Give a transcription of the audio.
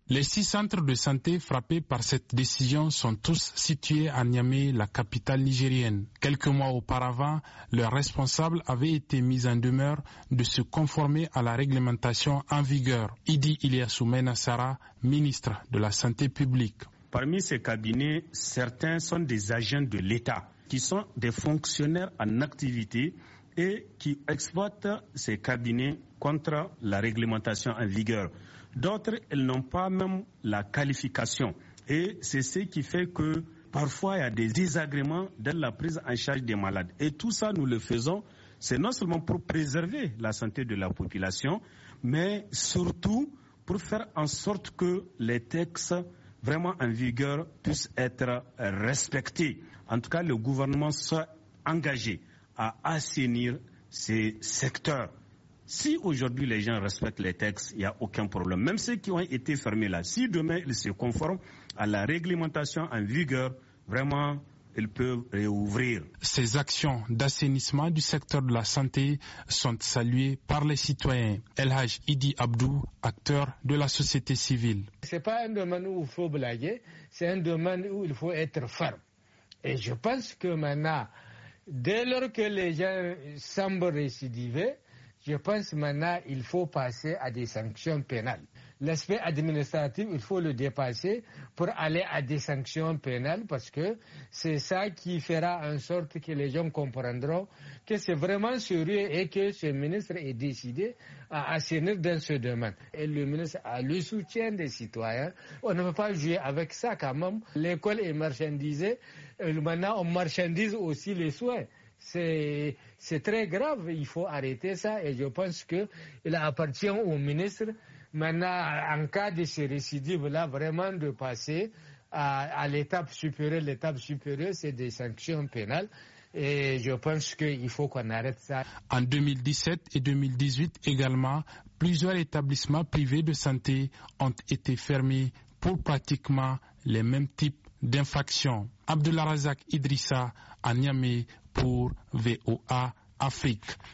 Les 6 centres de santé frappés par cette décision sont tous situés à Niamey, la capitale nigérienne. Quelques mois auparavant, leurs responsables avaient été mis en demeure de se conformer à la réglementation en vigueur. Idi Ilyassou Menassara, ministre de la Santé publique. Parmi ces cabinets, certains sont des agents de l'État, qui sont des fonctionnaires en activité et qui exploitent ces cabinets contre la réglementation en vigueur. D'autres, elles n'ont pas même la qualification. Et c'est ce qui fait que parfois il y a des désagréments dans la prise en charge des malades. Et tout ça, nous le faisons, c'est non seulement pour préserver la santé de la population, mais surtout pour faire en sorte que les textes vraiment en vigueur puissent être respectés. En tout cas, le gouvernement soit engagé à assainir ces secteurs. Si aujourd'hui les gens respectent les textes, il n'y a aucun problème. Même ceux qui ont été fermés là, si demain ils se conforment à la réglementation en vigueur, vraiment, ils peuvent réouvrir. Ces actions d'assainissement du secteur de la santé sont saluées par les citoyens. El Hadj Idi Abdou, acteur de la société civile. Ce n'est pas un domaine où il faut blaguer, c'est un domaine où il faut être ferme. Et je pense que maintenant, dès lors que les gens semblent récidiver, je pense maintenant il faut passer à des sanctions pénales. L'aspect administratif, il faut le dépasser pour aller à des sanctions pénales parce que c'est ça qui fera en sorte que les gens comprendront que c'est vraiment sérieux et que ce ministre est décidé à assainir dans ce domaine. Et le ministre a le soutien des citoyens. On ne peut pas jouer avec ça quand même. L'école est marchandisée. Maintenant, on marchandise aussi les soins. C'est très grave, il faut arrêter ça et je pense qu'il appartient au ministre maintenant, en cas de ces récidives-là, vraiment de passer à l'étape supérieure. L'étape supérieure, c'est des sanctions pénales et je pense qu'il faut qu'on arrête ça. En 2017 et 2018 également, plusieurs établissements privés de santé ont été fermés pour pratiquement les mêmes types d'infractions. Abdullah Razak Idrissa à Niamey pour VOA Afrique.